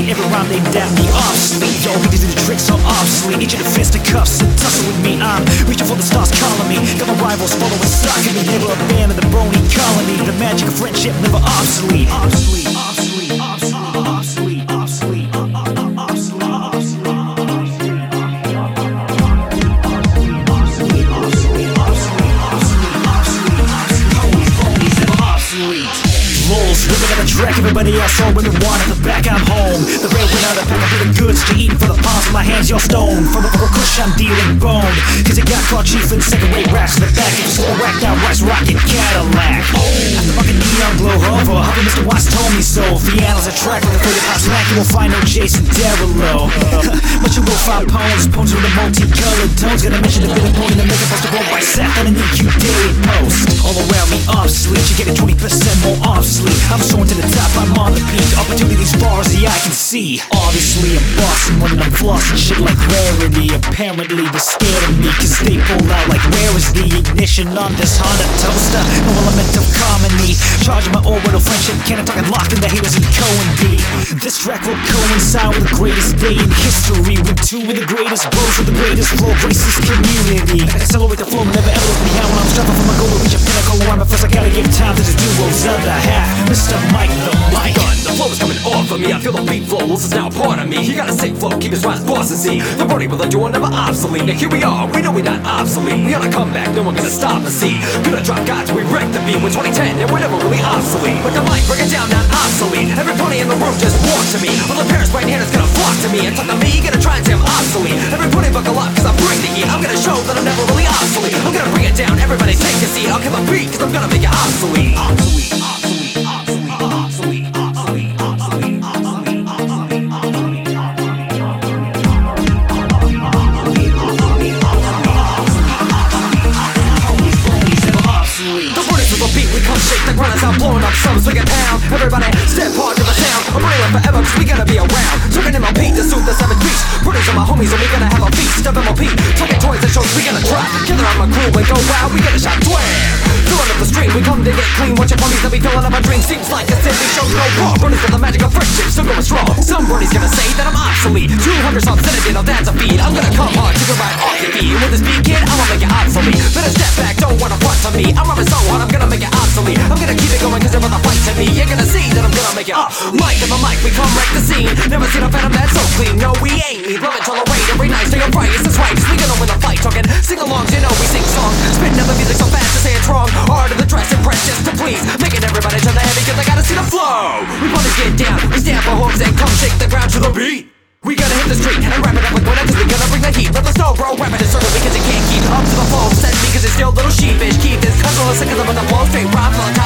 every rhyme they dap me obsolete. Yo, these are the tricks so obsolete. Need you to fist the cuffs and tussle with me. I'm reaching for the stars calling me. Got my rivals following stock of me. Never a band of the brony colony. The magic of friendship never obsolete. Obsolete, obsolete, obsolete, obsolete, obsolete. Living on the track, everybody else all women want at the back, I'm home. The rail went out of pack, I'm feeling good, so you're eating for the palms of my hands, you're stone. From a kush, I'm dealing bone. Cause it got caught chief in second-rate racks in the back. It was all racked out, rice rocket Cadillac. After fucking neon glow hover, Huffy Mr. Watts told me so. If the annals are track with a figure pop smack, you won't find no Jason Derulo. But you will find poems with the multicolored tones. Gotta mention the bit of point in the makeup post to go by Seth on an EQ daily post. All around me obsolete, you're getting 20% more obsolete. I'm soaring to the top, I'm on the peak. Opportunities far as the eye can see. Obviously I'm bossing when I'm flossing shit like rarity. Apparently they're scared of me, cause they pull out like where is the ignition on this Honda toaster? No element of comedy. Charging my orbital friendship cannon, talking locked in the haters and Cohen B. This track will coincide with the greatest day in history, with two of the greatest bros with the greatest flow, graces community. Accelerate the flow, never ever let me out when I'm striving for my goal to reach a pinnacle. Where I'm at first, I gotta give time to the duo's other half. Mr. Mike the Mike. The flow is coming off of me, I feel the beat flow, this is now a part of me. He got a sick flow, keep his rise boss and see. The party with the duo never obsolete. Now here we are, we know we not obsolete. We on a comeback, no one gonna stop us, see. Gonna drop God till we wreck the beat with 2010, and we're never really obsolete. But the mic, break it down, not obsolete. Every pony in the room just walk to me. All the parents right hand is gonna flock to me. And talk to me, gonna try and say I'm obsolete. Every pony buckle up, cause I bring the heat. I'm gonna show that I'm never really obsolete. I'm gonna bring it down, everybody take a seat. I'll kill a beat, cause I'm gonna make it obsolete. Obsolete, obsolete, obsolete, obsolete, obsolete, obsolete, obsolete, obsolete, obsolete. The borders of a beat, we come shake the ground as I'm blowing up some swing and pound. Everybody step hard to the sound. I'm running forever cause we gotta be around. Talking MLP to suit the 7 beats. Borders are my homies and we gonna have a feast of MLP. Talking toys and shows we gonna drop. Killer on my crew and go wild, we gonna shot twang. Filling up the stream, we come to get clean. Watch your ponies that be filling up my dreams. Seems like a sin, we show no raw. Burners with the magic of friendship, still going strong. Some birdies gonna say that I'm obsolete. 200 songs in a ditto, that's a feed. I'm gonna come hard to the right off your feet. With this beat kid, I'ma make it obsolete. Better step back, don't wanna front to me. I'm rubbing so hard, I'm gonna make it obsolete. I'm gonna keep it going cause they're on the fight to me. You're gonna see that I'm gonna make it Mike and my mic, we come wreck the scene. Never seen a phantom that's so clean. No, we ain't need love and tolerate every night. Stay upright, it's this right, cause we gonna win the fight. Talking sing-alongs, you know we sing songs. Spitting up the music so fast to say it's wrong. Art of the dress, impress just to please. Making everybody turn their head because I gotta see the flow. We wanna get down, we stand for hooks and come shake the ground to the beat. We gotta hit the street and wrap it up like one cause we gonna bring the heat. Let the snow bro, wrap it in circles because it can't keep up to the flow. Send me cause it's still a little sheepish. Keep this cause all the seconds up on the flow. Straight rhymes on the